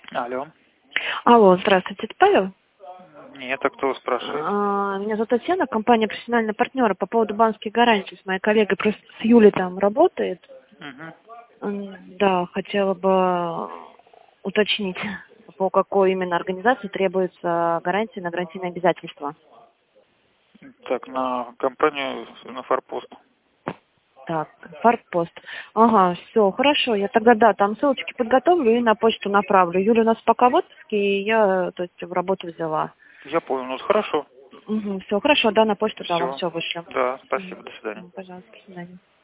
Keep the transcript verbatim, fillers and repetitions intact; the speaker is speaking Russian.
Алло. Алло, здравствуйте, это Павел? Нет, а кто вас спрашивает? А, Меня зовут Татьяна, компания «Профессиональные партнеры» по поводу банковских гарантий. С моей коллегой просто с Юлей там работает. Угу. М, Да, хотела бы уточнить, по какой именно организации требуется гарантия на гарантийные обязательства. Так, на компанию, на форпост. Так, форпост. Ага, все, хорошо. Я тогда, да, там ссылочки подготовлю и на почту направлю. Юля у нас пока в отпуске, и я, то есть, в работу взяла. Я понял, ну хорошо. Угу, все, хорошо, да, на почту, да, вам Все. все вышлем. Да, спасибо, Мгм. до свидания. Пожалуйста, до свидания.